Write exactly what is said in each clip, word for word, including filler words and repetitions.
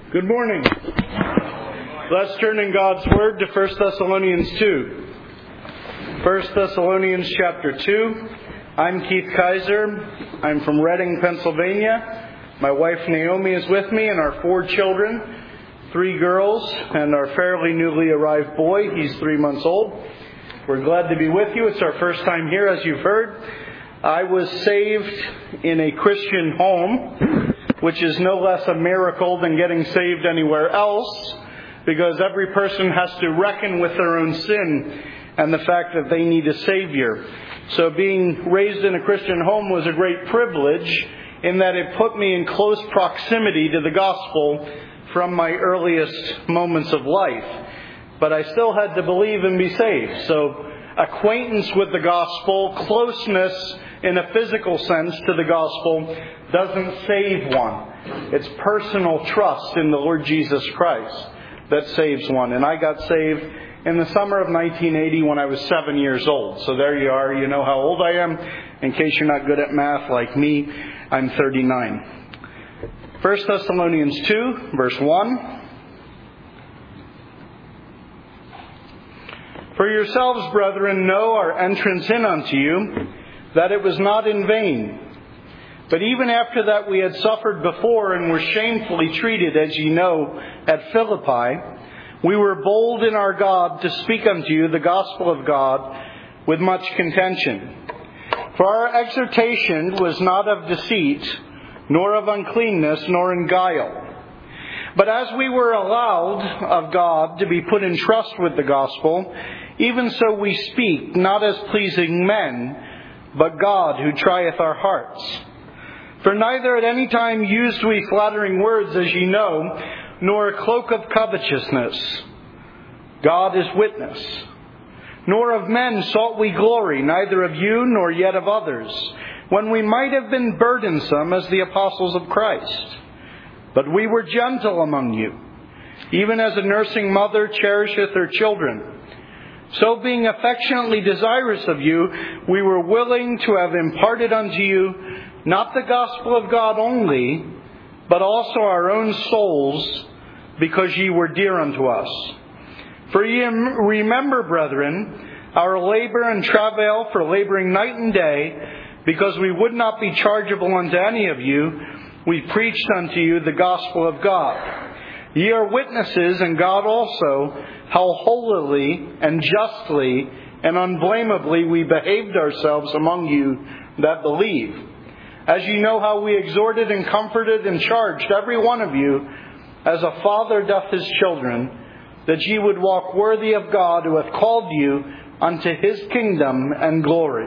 Good morning. Let's turn in God's Word to First Thessalonians two. First Thessalonians chapter two. I'm Keith Kaiser. I'm from Reading, Pennsylvania. My wife Naomi is with me and our four children, three girls and our fairly newly arrived boy. He's three months old. We're glad to be with you. It's our first time here, as you've heard. I was saved in a Christian home, which is no less a miracle than getting saved anywhere else, because every person has to reckon with their own sin and the fact that they need a Savior. So being raised in a Christian home was a great privilege in that it put me in close proximity to the gospel from my earliest moments of life. But I still had to believe and be saved. So acquaintance with the gospel, closeness in a physical sense to the gospel, doesn't save one. It's personal trust in the Lord Jesus Christ that saves one. And I got saved in the summer of nineteen eighty when I was seven years old. So there you are. You know how old I am. In case you're not good at math like me, I'm thirty-nine. First Thessalonians two, verse one. For yourselves, brethren, know our entrance in unto you, that it was not in vain. But even after that we had suffered before and were shamefully treated, as ye know, at Philippi, we were bold in our God to speak unto you the gospel of God with much contention. For our exhortation was not of deceit, nor of uncleanness, nor in guile. But as we were allowed of God to be put in trust with the gospel, even so we speak, not as pleasing men, but God who trieth our hearts. For neither at any time used we flattering words, as ye know, nor a cloak of covetousness. God is witness. Nor of men sought we glory, neither of you, nor yet of others, when we might have been burdensome as the apostles of Christ. But we were gentle among you, even as a nursing mother cherisheth her children. So being affectionately desirous of you, we were willing to have imparted unto you not the gospel of God only, but also our own souls, because ye were dear unto us. For ye remember, brethren, our labor and travail for laboring night and day, because we would not be chargeable unto any of you, we preached unto you the gospel of God. Ye are witnesses, and God also, how holily and justly and unblameably we behaved ourselves among you that believe. As ye know how we exhorted and comforted and charged every one of you, as a father doth his children, that ye would walk worthy of God who hath called you unto his kingdom and glory.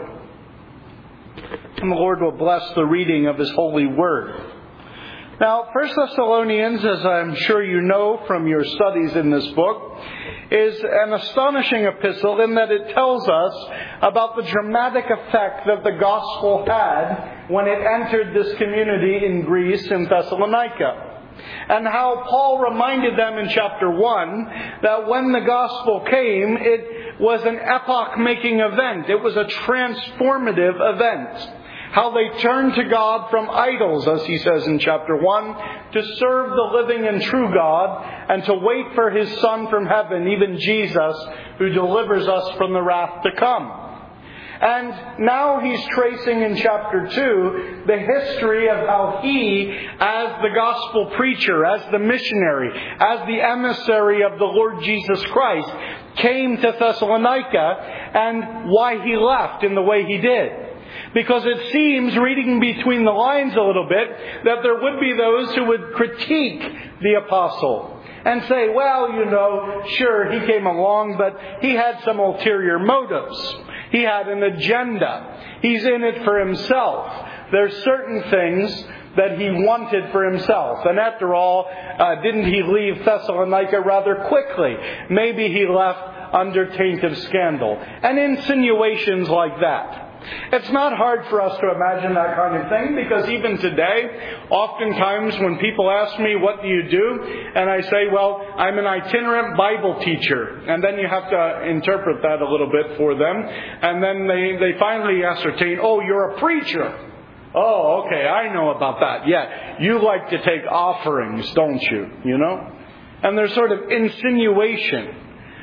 And the Lord will bless the reading of his holy word. Now, First Thessalonians, as I'm sure you know from your studies in this book, is an astonishing epistle in that it tells us about the dramatic effect that the gospel had when it entered this community in Greece, in Thessalonica. And how Paul reminded them in chapter one that when the gospel came, it was an epoch-making event. It was a transformative event. How they turned to God from idols, as he says in chapter one, to serve the living and true God, and to wait for his Son from heaven, even Jesus, who delivers us from the wrath to come. And now he's tracing in chapter two the history of how he, as the gospel preacher, as the missionary, as the emissary of the Lord Jesus Christ, came to Thessalonica, and why he left in the way he did. Because it seems, reading between the lines a little bit, that there would be those who would critique the apostle and say, well, you know, sure, he came along, but he had some ulterior motives. He had an agenda. He's in it for himself. There's certain things that he wanted for himself. And after all, uh, didn't he leave Thessalonica rather quickly? Maybe he left under taint of scandal. And insinuations like that. It's not hard for us to imagine that kind of thing, because even today, oftentimes when people ask me, what do you do? And I say, well, I'm an itinerant Bible teacher. And then you have to interpret that a little bit for them. And then they, they finally ascertain, oh, you're a preacher. Oh, okay, I know about that. Yeah, you like to take offerings, don't you? You know? And there's sort of insinuation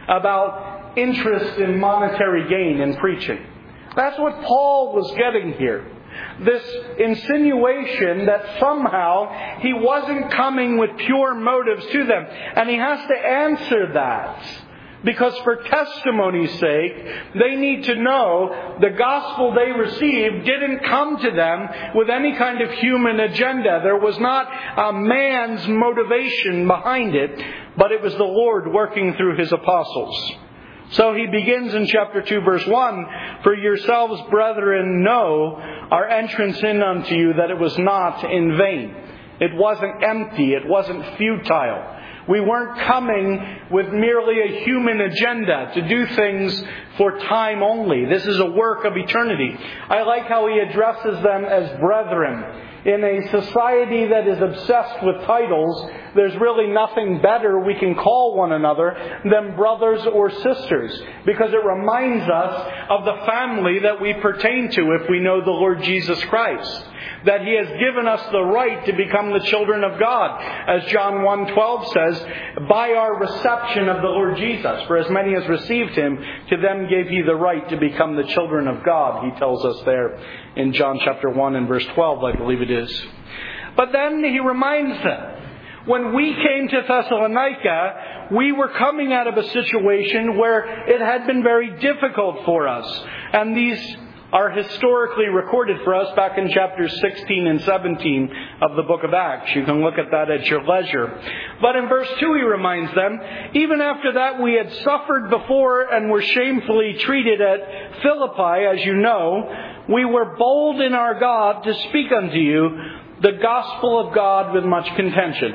about interest in monetary gain in preaching. That's what Paul was getting here. This insinuation that somehow he wasn't coming with pure motives to them. And he has to answer that. Because for testimony's sake, they need to know the gospel they received didn't come to them with any kind of human agenda. There was not a man's motivation behind it, but it was the Lord working through His apostles. So he begins in chapter two, verse one, "For yourselves, brethren, know our entrance in unto you, that it was not in vain." It wasn't empty. It wasn't futile. We weren't coming with merely a human agenda to do things for time only. This is a work of eternity. I like how he addresses them as brethren. In a society that is obsessed with titles, there's really nothing better we can call one another than brothers or sisters, because it reminds us of the family that we pertain to if we know the Lord Jesus Christ. That He has given us the right to become the children of God. As John one twelve says, "By our reception of the Lord Jesus, for as many as received Him, to them gave He the right to become the children of God," He tells us there in John chapter one and verse twelve, I believe it is. But then He reminds them, when we came to Thessalonica, we were coming out of a situation where it had been very difficult for us. And these are historically recorded for us back in chapters sixteen and seventeen of the book of Acts. You can look at that at your leisure. But in verse two he reminds them, "Even after that we had suffered before and were shamefully treated at Philippi, as you know, we were bold in our God to speak unto you the gospel of God with much contention."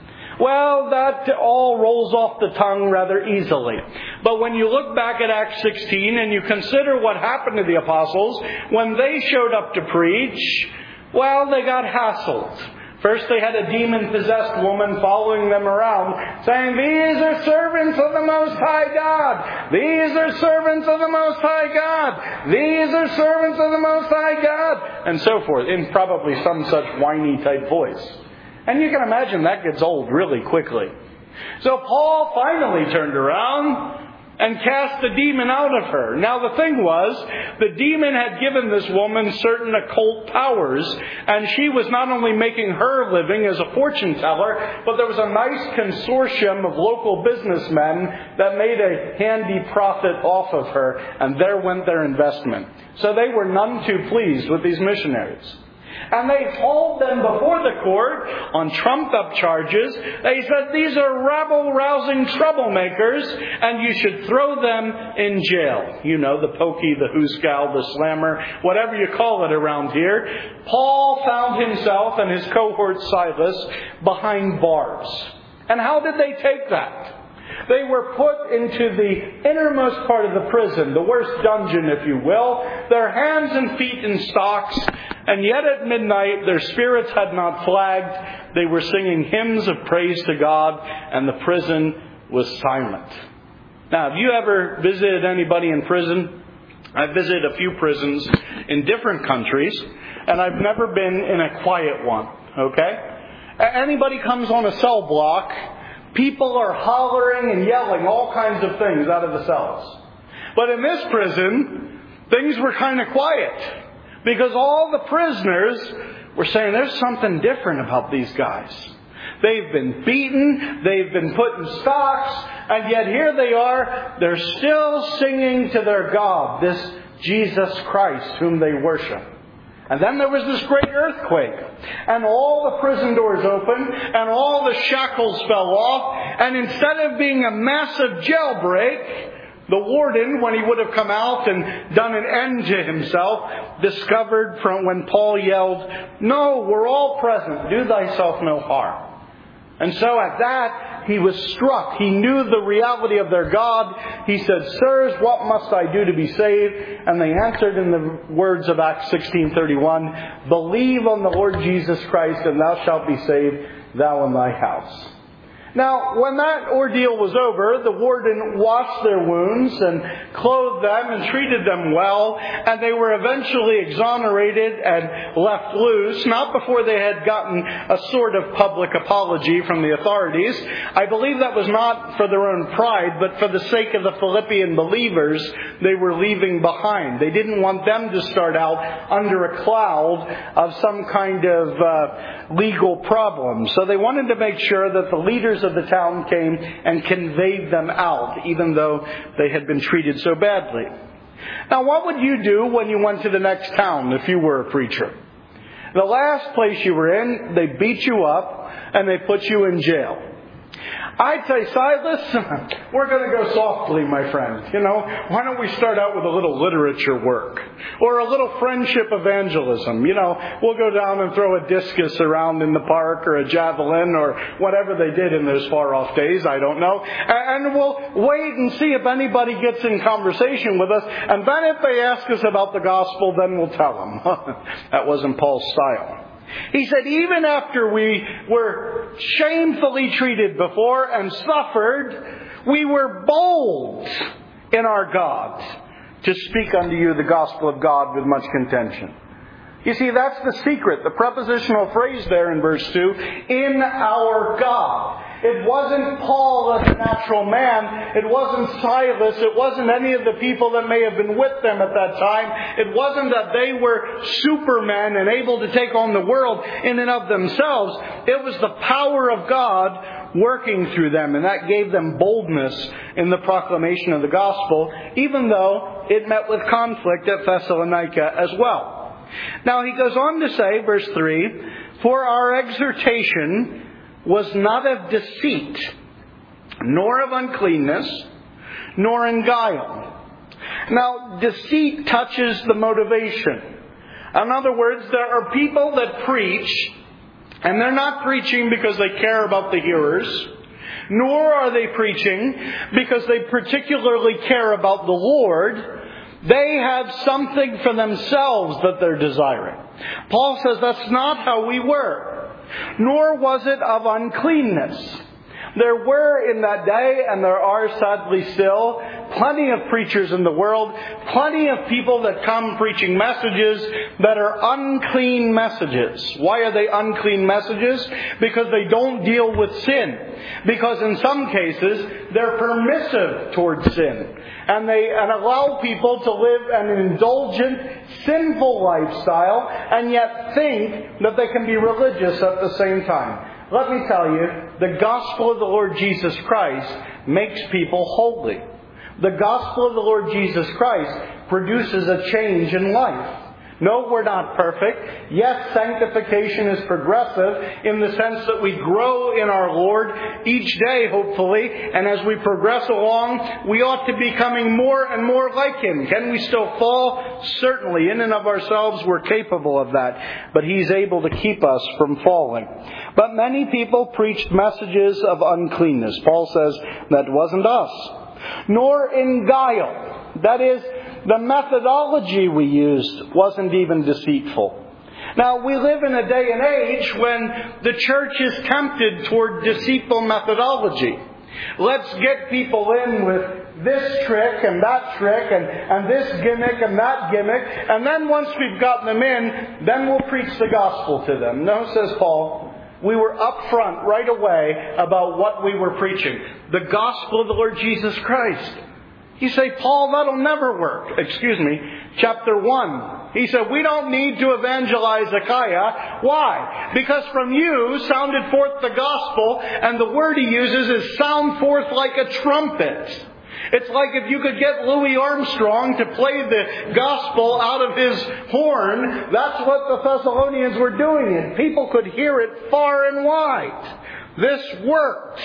Well, that all rolls off the tongue rather easily. But when you look back at Acts sixteen and you consider what happened to the apostles, when they showed up to preach, well, they got hassled. First they had a demon-possessed woman following them around, saying, "These are servants of the Most High God. These are servants of the Most High God. These are servants of the Most High God." And so forth, in probably some such whiny type voice. And you can imagine that gets old really quickly. So Paul finally turned around and cast the demon out of her. Now the thing was, the demon had given this woman certain occult powers, and she was not only making her living as a fortune teller, but there was a nice consortium of local businessmen that made a handy profit off of her, and there went their investment. So they were none too pleased with these missionaries. And they hauled them before the court on trumped-up charges. They said, "These are rabble-rousing troublemakers, and you should throw them in jail." You know, the pokey, the hoosegow, the slammer, whatever you call it around here. Paul found himself and his cohort Silas behind bars. And how did they take that? They were put into the innermost part of the prison, the worst dungeon, if you will, their hands and feet in stocks, and yet at midnight their spirits had not flagged. They were singing hymns of praise to God, and the prison was silent. Now, have you ever visited anybody in prison? I've visited a few prisons in different countries, and I've never been in a quiet one, okay? Anybody comes on a cell block, people are hollering and yelling all kinds of things out of the cells. But in this prison, things were kind of quiet, because all the prisoners were saying, "There's something different about these guys. They've been beaten, they've been put in stocks, and yet here they are, they're still singing to their God, this Jesus Christ whom they worship." And then there was this great earthquake, and all the prison doors opened, and all the shackles fell off, and instead of being a massive jailbreak, the warden, when he would have come out and done an end to himself, discovered from when Paul yelled, "No, we're all present, do thyself no harm." And so at that, he was struck. He knew the reality of their God. He said, "Sirs, what must I do to be saved?" And they answered in the words of Acts sixteen thirty-one, "Believe on the Lord Jesus Christ, and thou shalt be saved, thou and thy house." Now, when that ordeal was over, the warden washed their wounds and clothed them and treated them well, and they were eventually exonerated and left loose, not before they had gotten a sort of public apology from the authorities. I believe that was not for their own pride, but for the sake of the Philippian believers they were leaving behind. They didn't want them to start out under a cloud of some kind of uh, legal problem. So they wanted to make sure that the leaders of the town came and conveyed them out, even though they had been treated so badly. Now, what would you do when you went to the next town if you were a preacher? The last place you were in, they beat you up and they put you in jail. I'd say, Silas, we're going to go softly, my friend. You know, why don't we start out with a little literature work or a little friendship evangelism? You know, we'll go down and throw a discus around in the park or a javelin or whatever they did in those far off days. I don't know. And we'll wait and see if anybody gets in conversation with us. And then if they ask us about the gospel, then we'll tell them. That wasn't Paul's style. He said, even after we were shamefully treated before and suffered, we were bold in our God to speak unto you the gospel of God with much contention. You see, that's the secret, the prepositional phrase there in verse two, in our God. It wasn't Paul as a natural man. It wasn't Silas. It wasn't any of the people that may have been with them at that time. It wasn't that they were supermen and able to take on the world in and of themselves. It was the power of God working through them, and that gave them boldness in the proclamation of the gospel, even though it met with conflict at Thessalonica as well. Now he goes on to say, verse three, for our exhortation was not of deceit, nor of uncleanness, nor in guile. Now, deceit touches the motivation. In other words, there are people that preach, and they're not preaching because they care about the hearers, nor are they preaching because they particularly care about the Lord. They have something for themselves that they're desiring. Paul says that's not how we were. Nor was it of uncleanness. There were in that day, and there are sadly still, plenty of preachers in the world, plenty of people that come preaching messages that are unclean messages. Why are they unclean messages? Because they don't deal with sin. Because in some cases, they're permissive towards sin. And they and allow people to live an indulgent, sinful lifestyle, and yet think that they can be religious at the same time. Let me tell you, the gospel of the Lord Jesus Christ makes people holy. The gospel of the Lord Jesus Christ produces a change in life. No, we're not perfect. Yes, sanctification is progressive in the sense that we grow in our Lord each day, hopefully. And as we progress along, we ought to be becoming more and more like Him. Can we still fall? Certainly. In and of ourselves, we're capable of that. But He's able to keep us from falling. But many people preached messages of uncleanness. Paul says that wasn't us. Nor in guile. That is, the methodology we used wasn't even deceitful. Now, we live in a day and age when the church is tempted toward deceitful methodology. Let's get people in with this trick and that trick and, and this gimmick and that gimmick. And then once we've gotten them in, then we'll preach the gospel to them. No, says Paul. We were upfront right away about what we were preaching. The gospel of the Lord Jesus Christ. You say, Paul, that'll never work. Excuse me. Chapter one. He said, we don't need to evangelize Achaia. Why? Because from you sounded forth the gospel, and the word he uses is sound forth like a trumpet. It's like if you could get Louis Armstrong to play the gospel out of his horn. That's what the Thessalonians were doing, and people could hear it far and wide. This worked.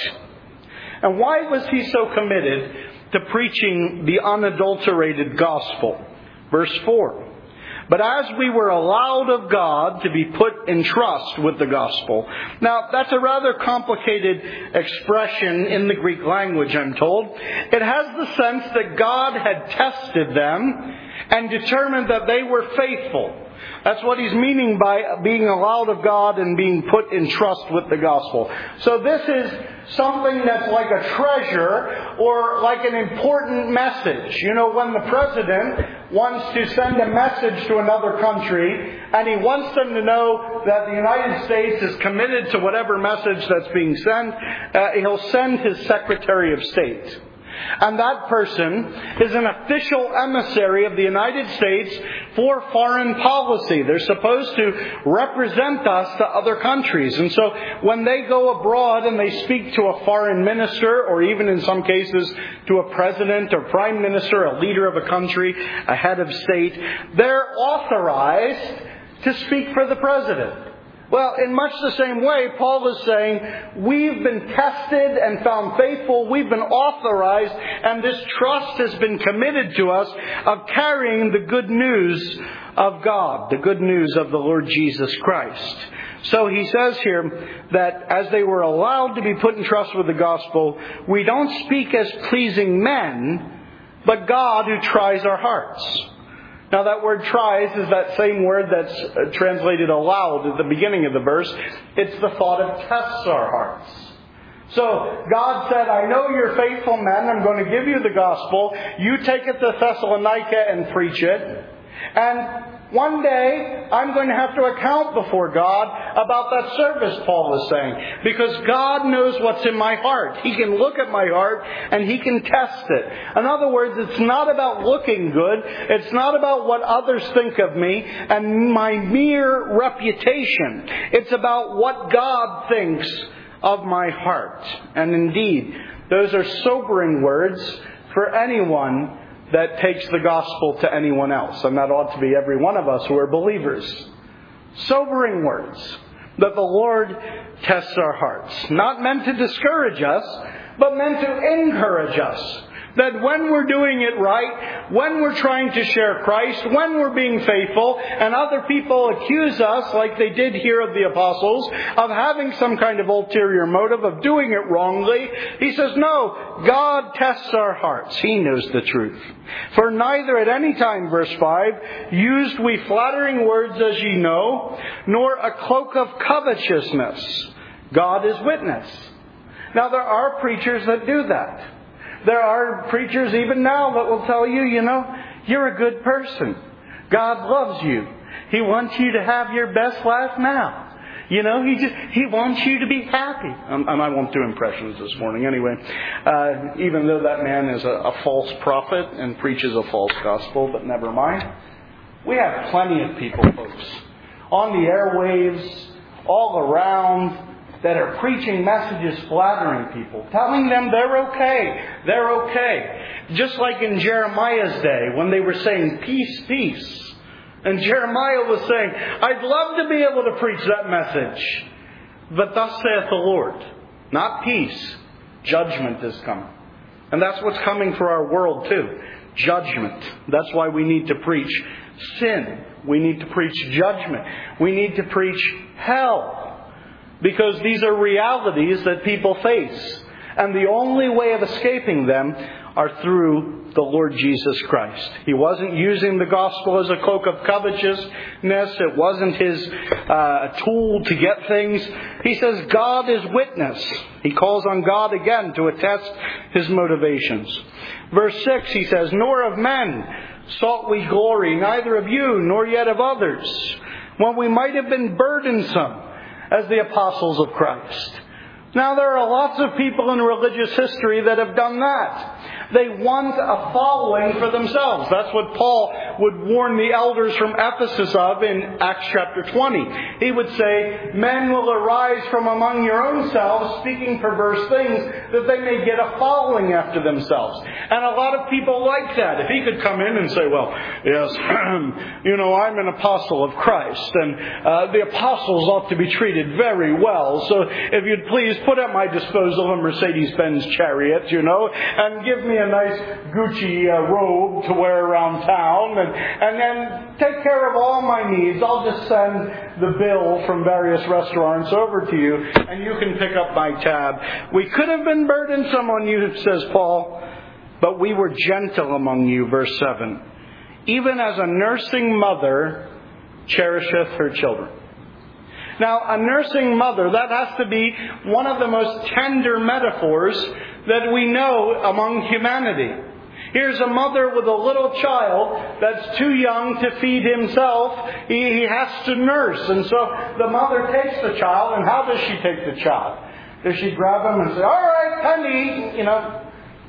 And why was he so committed to preaching the unadulterated gospel? Verse four. But as we were allowed of God to be put in trust with the gospel. Now, that's a rather complicated expression in the Greek language, I'm told. It has the sense that God had tested them and determined that they were faithful. That's what he's meaning by being allowed of God and being put in trust with the gospel. So this is something that's like a treasure or like an important message. You know, when the president wants to send a message to another country and he wants them to know that the United States is committed to whatever message that's being sent, uh, he'll send his Secretary of State. And that person is an official emissary of the United States for foreign policy. They're supposed to represent us to other countries. And so when they go abroad and they speak to a foreign minister, or even in some cases to a president or prime minister, a leader of a country, a head of state, they're authorized to speak for the president. Well, in much the same way, Paul is saying, we've been tested and found faithful. We've been authorized, and this trust has been committed to us of carrying the good news of God, the good news of the Lord Jesus Christ. So he says here that as they were allowed to be put in trust with the gospel, we don't speak as pleasing men, but God who tries our hearts. Now that word tries is that same word that's translated allowed at the beginning of the verse. It's the thought of tests our hearts. So God said, I know you're faithful men. I'm going to give you the gospel. You take it to Thessalonica and preach it. And one day, I'm going to have to account before God about that service, Paul is saying. Because God knows what's in my heart. He can look at my heart and He can test it. In other words, it's not about looking good. It's not about what others think of me and my mere reputation. It's about what God thinks of my heart. And indeed, those are sobering words for anyone that takes the gospel to anyone else. And that ought to be every one of us who are believers. Sobering words that the Lord tests our hearts. Not meant to discourage us, but meant to encourage us. That when we're doing it right, when we're trying to share Christ, when we're being faithful, and other people accuse us, like they did here of the apostles, of having some kind of ulterior motive, of doing it wrongly, he says, no, God tests our hearts. He knows the truth. For neither at any time, verse five, used we flattering words as ye know, nor a cloak of covetousness. God is witness. Now there are preachers that do that. There are preachers even now that will tell you, you know, you're a good person. God loves you. He wants you to have your best life now. You know, He just He wants you to be happy. Um, and I won't do impressions this morning anyway. Uh, even though that man is a, a false prophet and preaches a false gospel, but never mind. We have plenty of people, folks, on the airwaves, all around, that are preaching messages flattering people, telling them they're okay, they're okay. Just like in Jeremiah's day when they were saying, peace, peace. And Jeremiah was saying, I'd love to be able to preach that message. But thus saith the Lord, not peace, judgment is coming. And that's what's coming for our world too, judgment. That's why we need to preach sin. We need to preach judgment. We need to preach hell. Because these are realities that people face. And the only way of escaping them are through the Lord Jesus Christ. He wasn't using the gospel as a cloak of covetousness. It wasn't his uh, tool to get things. He says God is witness. He calls on God again to attest His motivations. Verse six, he says, nor of men sought we glory, neither of you, nor yet of others, when we might have been burdensome, as the apostles of Christ. Now there are lots of people in religious history that have done that. They want a following for themselves. That's what Paul would warn the elders from Ephesus of in Acts chapter twenty. He would say, men will arise from among your own selves, speaking perverse things, that they may get a following after themselves. And a lot of people like that. If he could come in and say, well, yes, you know, I'm an apostle of Christ, and uh, the apostles ought to be treated very well. So if you'd please put at my disposal a Mercedes-Benz chariot, you know, and give me a nice Gucci uh, robe to wear around town, and, and then take care of all my needs. I'll just send the bill from various restaurants over to you, and you can pick up my tab. We could have been burdensome on you, says Paul, but we were gentle among you, verse seven. Even as a nursing mother cherisheth her children. Now, a nursing mother, that has to be one of the most tender metaphors that we know among humanity. Here's a mother with a little child that's too young to feed himself. He, he has to nurse. And so the mother takes the child, and how does she take the child? Does she grab him and say, all right, Penny, you know,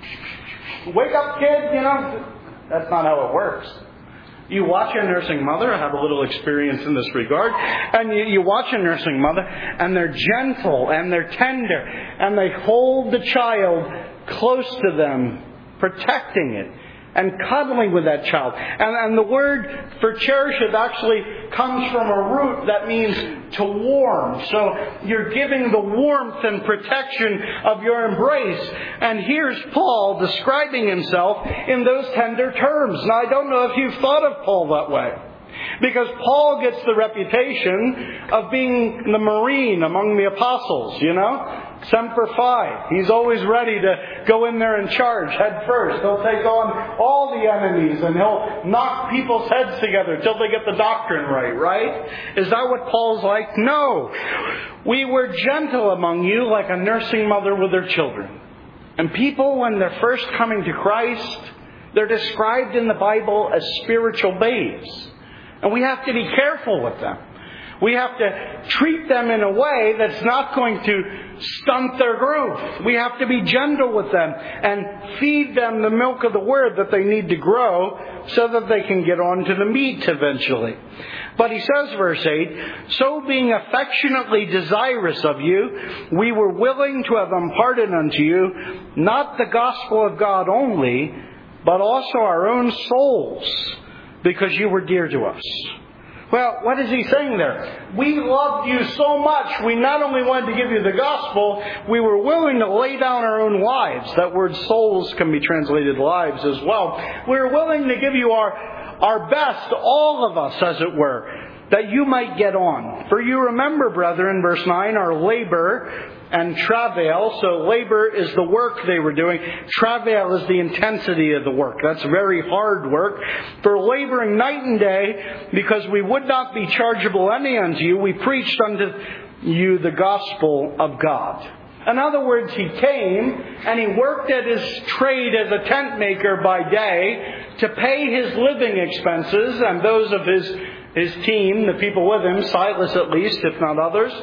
wake up, kid, you know? That's not how it works. You watch a nursing mother, I have a little experience in this regard, and you, you watch a nursing mother, and they're gentle, and they're tender, and they hold the child close to them, protecting it, and cuddling with that child. And, and the word for cherisheth actually comes from a root that means to warm. So you're giving the warmth and protection of your embrace. And here's Paul describing himself in those tender terms. Now, I don't know if you've thought of Paul that way, because Paul gets the reputation of being the Marine among the apostles, you know? Semper Fi. He's always ready to go in there and charge head first. He'll take on all the enemies and he'll knock people's heads together till they get the doctrine right, right? Is that what Paul's like? No. We were gentle among you like a nursing mother with her children. And people, when they're first coming to Christ, they're described in the Bible as spiritual babes. And we have to be careful with them. We have to treat them in a way that's not going to stunt their growth. We have to be gentle with them and feed them the milk of the Word that they need to grow so that they can get on to the meat eventually. But he says, verse eight, so being affectionately desirous of you, we were willing to have imparted unto you not the gospel of God only, but also our own souls, because you were dear to us. Well, what is he saying there? We loved you so much, we not only wanted to give you the gospel, we were willing to lay down our own lives. That word souls can be translated lives as well. We were willing to give you our, our best, all of us, as it were, that you might get on. For you remember, brethren, verse nine, our labor and travail. So labor is the work they were doing. Travail is the intensity of the work. That's very hard work. For laboring night and day, because we would not be chargeable any unto you, we preached unto you the gospel of God. In other words, he came and he worked at his trade as a tent maker by day to pay his living expenses and those of his, his team, the people with him, Silas at least, if not others,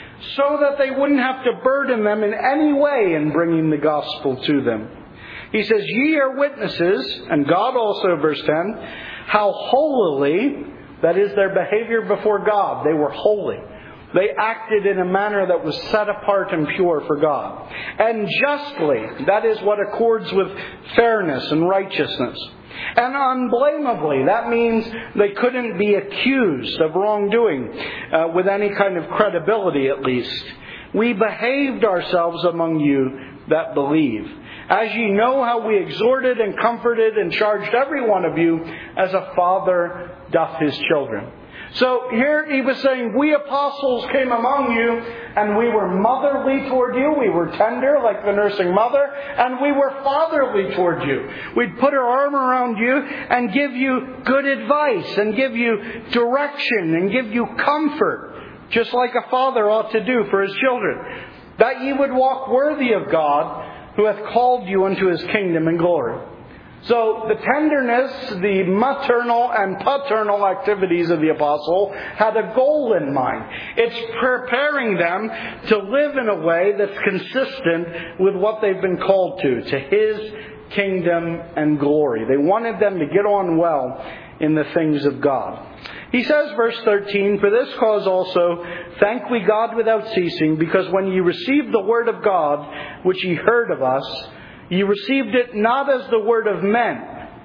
so that they wouldn't have to burden them in any way in bringing the gospel to them. He says, ye are witnesses, and God also, verse ten, how holily, that is their behavior before God, they were holy. They acted in a manner that was set apart and pure for God. And justly, that is what accords with fairness and righteousness. And unblameably, that means they couldn't be accused of wrongdoing uh, with any kind of credibility at least. We behaved ourselves among you that believe. As ye know how we exhorted and comforted and charged every one of you as a father doth his children. So here he was saying, we apostles came among you and we were motherly toward you. We were tender like the nursing mother, and we were fatherly toward you. We'd put our arm around you and give you good advice and give you direction and give you comfort, just like a father ought to do for his children, that ye would walk worthy of God who hath called you unto his kingdom and glory. So the tenderness, the maternal and paternal activities of the apostle had a goal in mind. It's preparing them to live in a way that's consistent with what they've been called to, to his kingdom and glory. They wanted them to get on well in the things of God. He says, verse thirteen, for this cause also thank we God without ceasing, because when ye received the word of God, which ye heard of us, ye received it not as the word of men,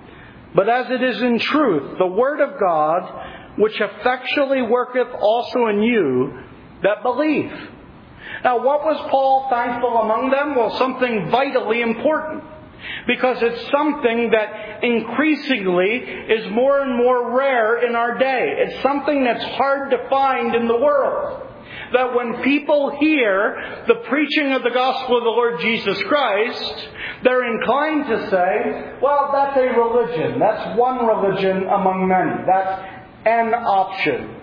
but as it is in truth, the word of God, which effectually worketh also in you that believe. Now, what was Paul thankful among them? Well, something vitally important. Because it's something that increasingly is more and more rare in our day. It's something that's hard to find in the world. That when people hear the preaching of the gospel of the Lord Jesus Christ, they're inclined to say, well, that's a religion. That's one religion among many. That's an option.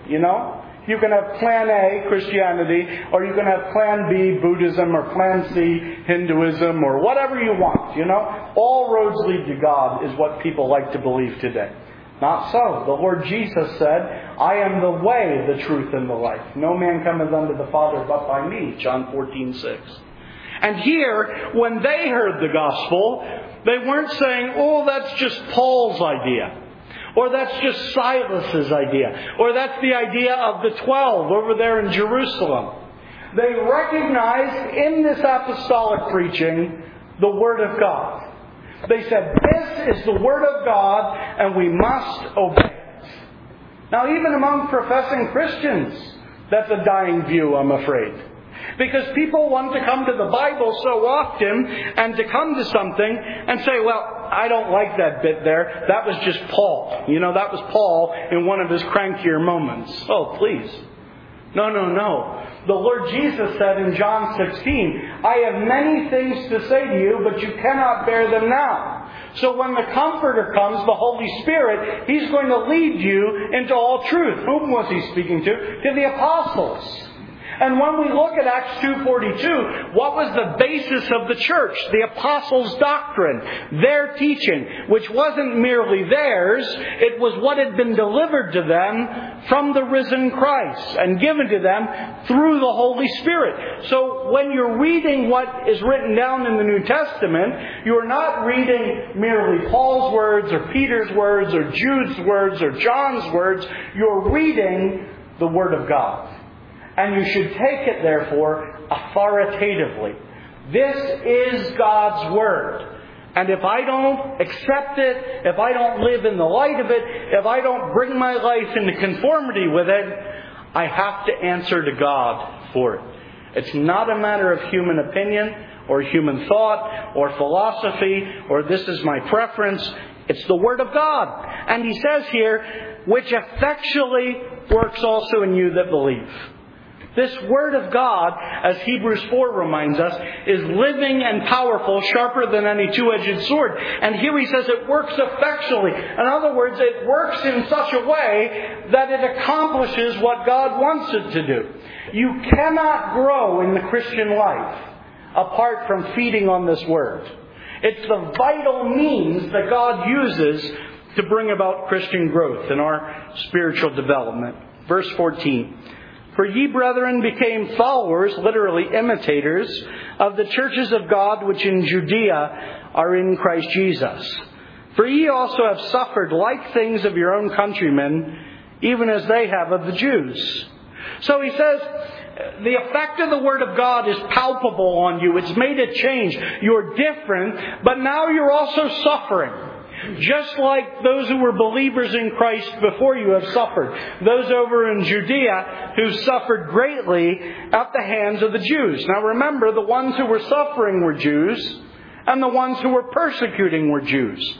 you know? You can have Plan A, Christianity, or you can have Plan B, Buddhism, or Plan C, Hinduism, or whatever you want, you know? All roads lead to God is what people like to believe today. Not so. The Lord Jesus said, I am the way, the truth, and the life. No man cometh unto the Father but by me. John fourteen six. And here, when they heard the gospel, they weren't saying, oh, that's just Paul's idea. Or that's just Silas's idea. Or that's the idea of the twelve over there in Jerusalem. They recognized in this apostolic preaching the Word of God. They said, this is the Word of God and we must obey it. Now, even among professing Christians, that's a dying view, I'm afraid. Because people want to come to the Bible so often and to come to something and say, well, I don't like that bit there. That was just Paul. You know, that was Paul in one of his crankier moments. Oh, please. No, no, no. The Lord Jesus said in John sixteen, I have many things to say to you, but you cannot bear them now. So when the Comforter comes, the Holy Spirit, He's going to lead you into all truth. Whom was He speaking to? To the apostles. And when we look at Acts two forty-two, what was the basis of the church? The apostles' doctrine, their teaching, which wasn't merely theirs, it was what had been delivered to them from the risen Christ and given to them through the Holy Spirit. So when you're reading what is written down in the New Testament, you're not reading merely Paul's words or Peter's words or Jude's words or John's words. You're reading the Word of God. And you should take it, therefore, authoritatively. This is God's Word. And if I don't accept it, if I don't live in the light of it, if I don't bring my life into conformity with it, I have to answer to God for it. It's not a matter of human opinion or human thought or philosophy or this is my preference. It's the Word of God. And He says here, which effectually works also in you that believe. This Word of God, as Hebrews four reminds us, is living and powerful, sharper than any two-edged sword. And here he says it works effectually. In other words, it works in such a way that it accomplishes what God wants it to do. You cannot grow in the Christian life apart from feeding on this Word. It's the vital means that God uses to bring about Christian growth in our spiritual development. Verse fourteen. For ye, brethren, became followers, literally imitators, of the churches of God which in Judea are in Christ Jesus. For ye also have suffered like things of your own countrymen, even as they have of the Jews. So he says, the effect of the Word of God is palpable on you. It's made a change. You're different, but now you're also suffering. Just like those who were believers in Christ before you have suffered. Those over in Judea who suffered greatly at the hands of the Jews. Now remember, the ones who were suffering were Jews, and the ones who were persecuting were Jews.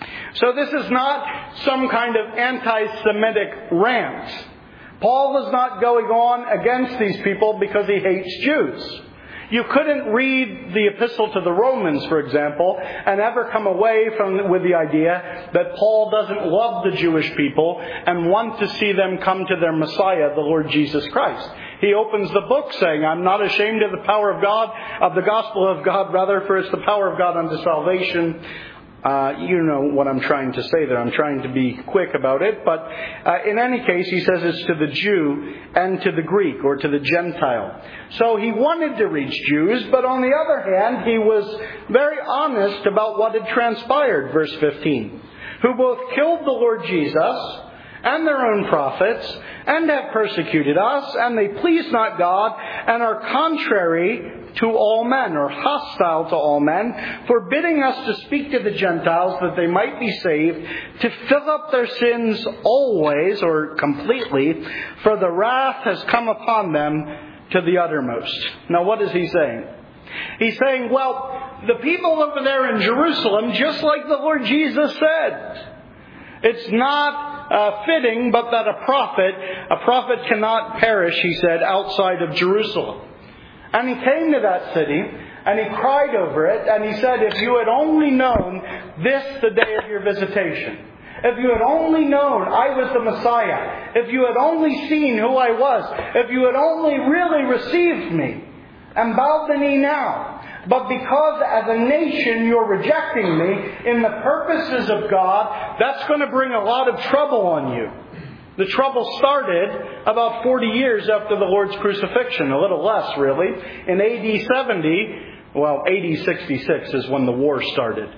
So this is not some kind of anti-Semitic rant. Paul is not going on against these people because he hates Jews. You couldn't read the epistle to the Romans, for example, and ever come away from with the idea that Paul doesn't love the Jewish people and want to see them come to their Messiah, the Lord Jesus Christ. He opens the book saying, I'm not ashamed of the power of God, of the gospel of God, rather, for it's the power of God unto salvation. Uh, you know what I'm trying to say there. I'm trying to be quick about it. But uh, in any case, he says it's to the Jew and to the Greek or to the Gentile. So he wanted to reach Jews, but on the other hand, he was very honest about what had transpired. Verse fifteen. Who both killed the Lord Jesus and their own prophets, and have persecuted us, and they please not God, and are contrary to all men, or hostile to all men, forbidding us to speak to the Gentiles that they might be saved, to fill up their sins always, or completely, for the wrath has come upon them to the uttermost. Now what is he saying? He's saying, well, the people over there in Jerusalem, just like the Lord Jesus said, it's not uh, fitting, but that a prophet, a prophet cannot perish, he said, outside of Jerusalem. And he came to that city, and he cried over it, and he said, if you had only known this the day of your visitation, If you had only known I was the Messiah. If you had only seen who I was. If you had only really received me and bowed the knee now. But because as a nation you're rejecting me in the purposes of God, that's going to bring a lot of trouble on you. The trouble started about forty years after the Lord's crucifixion. A little less, really. In A D seventy, well, A D sixty-six is when the war started.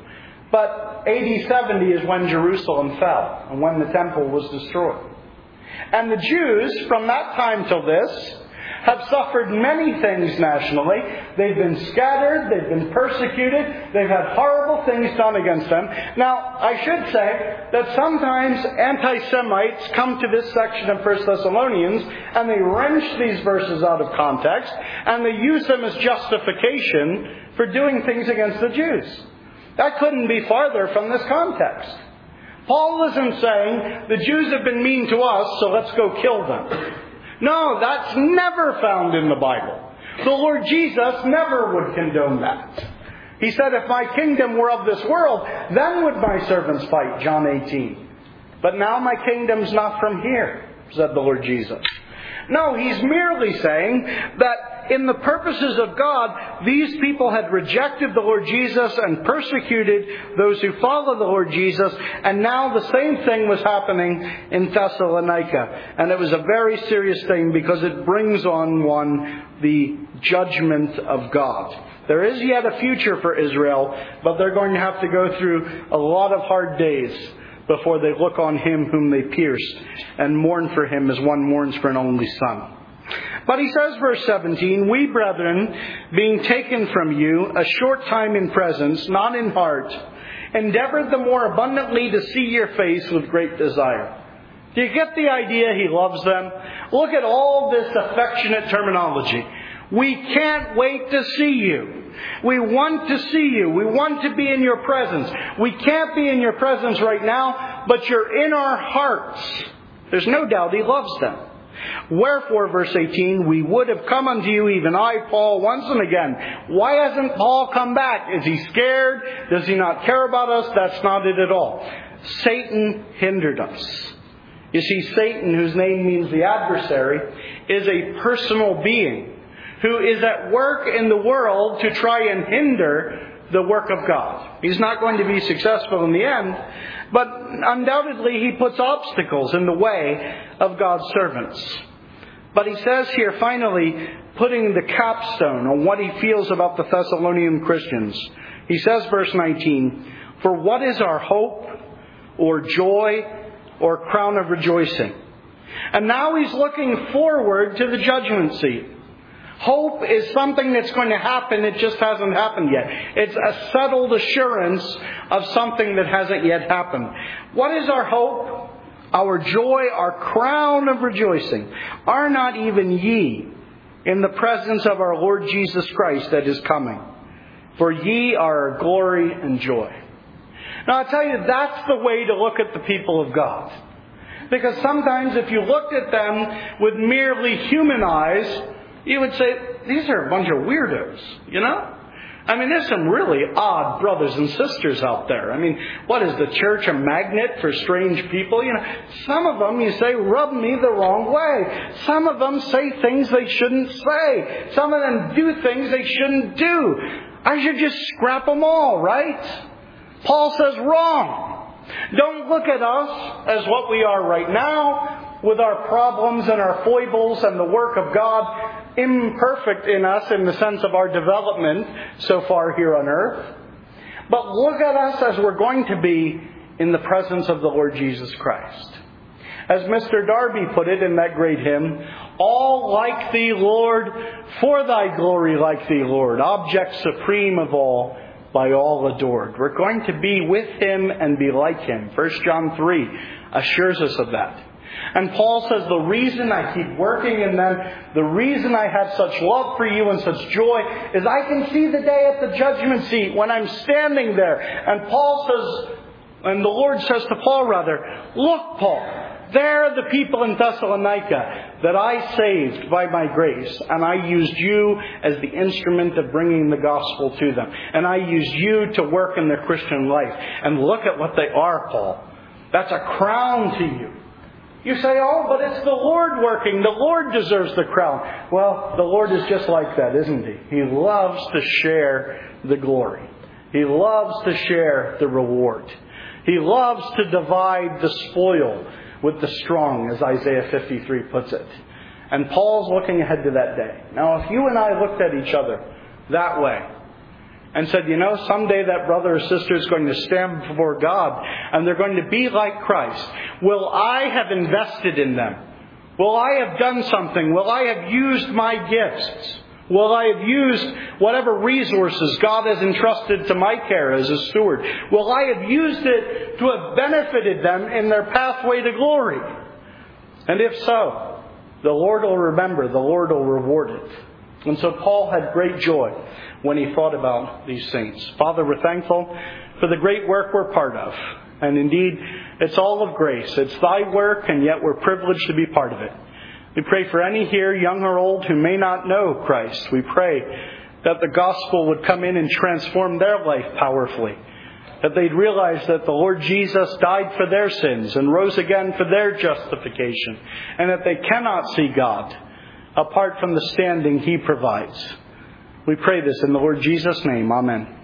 But A D seventy is when Jerusalem fell and when the temple was destroyed. And the Jews, from that time till this, have suffered many things nationally. They've been scattered, they've been persecuted, they've had horrible things done against them. Now, I should say that sometimes anti-Semites come to this section of First Thessalonians and they wrench these verses out of context and they use them as justification for doing things against the Jews. That couldn't be farther from this context. Paul isn't saying the Jews have been mean to us, so let's go kill them. No, that's never found in the Bible. The Lord Jesus never would condone that. He said, if my kingdom were of this world, then would my servants fight, John eighteen. But now my kingdom's not from here, said the Lord Jesus. No, he's merely saying that in the purposes of God, these people had rejected the Lord Jesus and persecuted those who follow the Lord Jesus. And now the same thing was happening in Thessalonica. And it was a very serious thing because it brings on one the judgment of God. There is yet a future for Israel, but they're going to have to go through a lot of hard days before they look on him whom they pierced and mourn for him as one mourns for an only son. But he says, verse seventeen, we, brethren, being taken from you a short time in presence, not in heart, endeavored the more abundantly to see your face with great desire. Do you get the idea he loves them? Look at all this affectionate terminology. We can't wait to see you. We want to see you. We want to be in your presence. We can't be in your presence right now, but you're in our hearts. There's no doubt he loves them. Wherefore, verse eighteen, we would have come unto you, even I, Paul, once and again. Why hasn't Paul come back? Is he scared? Does he not care about us? That's not it at all. Satan hindered us. You see, Satan, whose name means the adversary, is a personal being who is at work in the world to try and hinder the work of God. He's not going to be successful in the end, but undoubtedly he puts obstacles in the way of God's servants. But he says here, finally, putting the capstone on what he feels about the Thessalonian Christians. He says, verse nineteen, for what is our hope or joy or crown of rejoicing? And now he's looking forward to the judgment seat. Hope is something that's going to happen. It just hasn't happened yet. It's a settled assurance of something that hasn't yet happened. What is our hope? Our joy, our crown of rejoicing. Are not even ye in the presence of our Lord Jesus Christ that is coming? For ye are our glory and joy. Now I tell you, that's the way to look at the people of God. Because sometimes if you looked at them with merely human eyes, you would say, these are a bunch of weirdos, you know? I mean, there's some really odd brothers and sisters out there. I mean, what is the church, a magnet for strange people? You know, some of them, you say, rub me the wrong way. Some of them say things they shouldn't say. Some of them do things they shouldn't do. I should just scrap them all, right? Paul says, wrong. Don't look at us as what we are right now, with our problems and our foibles and the work of God imperfect in us in the sense of our development so far here on earth. But look at us as we're going to be in the presence of the Lord Jesus Christ. As Mister Darby put it in that great hymn, all like thee, Lord, for thy glory like thee, Lord, object supreme of all, by all adored. We're going to be with him and be like him. First John three assures us of that. And Paul says, the reason I keep working in them, the reason I have such love for you and such joy, is I can see the day at the judgment seat when I'm standing there. And Paul says, and the Lord says to Paul rather, look, Paul, there are the people in Thessalonica that I saved by my grace. And I used you as the instrument of bringing the gospel to them. And I used you to work in their Christian life. And look at what they are, Paul. That's a crown to you. You say, oh, but it's the Lord working. The Lord deserves the crown. Well, the Lord is just like that, isn't He? He loves to share the glory. He loves to share the reward. He loves to divide the spoil with the strong, as Isaiah fifty-three puts it. And Paul's looking ahead to that day. Now, if you and I looked at each other that way and said, you know, someday that brother or sister is going to stand before God and they're going to be like Christ, will I have invested in them? Will I have done something? Will I have used my gifts? Will I have used whatever resources God has entrusted to my care as a steward? Will I have used it to have benefited them in their pathway to glory? And if so, the Lord will remember, the Lord will reward it. And so Paul had great joy when he thought about these things. Father, we're thankful for the great work we're part of. And indeed, it's all of grace. It's Thy work, and yet we're privileged to be part of it. We pray for any here, young or old, who may not know Christ. We pray that the gospel would come in and transform their life powerfully. That they'd realize that the Lord Jesus died for their sins and rose again for their justification. And that they cannot see God apart from the standing He provides. We pray this in the Lord Jesus' name. Amen.